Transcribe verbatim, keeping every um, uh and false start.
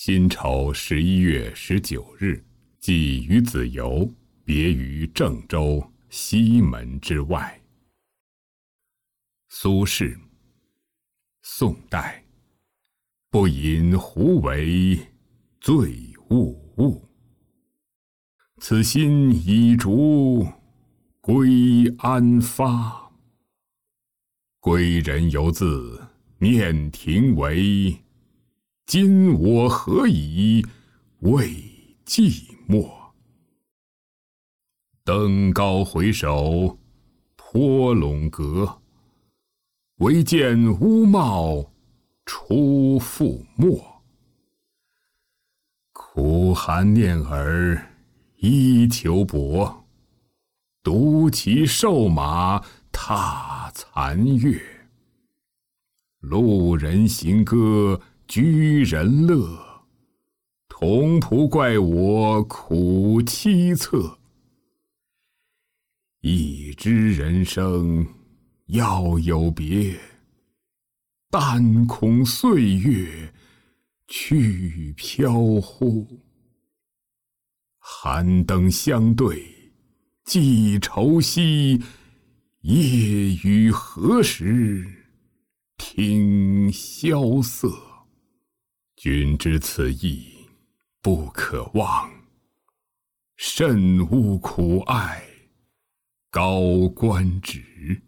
辛丑十一月十九日，即于子由别于郑州西门之外。苏轼，宋代。不饮胡为醉物物，此心已逐归安发。归人犹自念庭为，今我何以慰寂寞？登高回首，坡陇阁，唯见乌帽出覆没。苦寒念尔衣裘薄，独骑瘦马踏残月。路人行歌居人乐，同仆怪我苦凄恻。已知人生要有别，但恐岁月去飘忽。寒灯相对寄愁兮，夜雨何时听萧瑟？君知此意不可忘，慎勿苦爱高官职。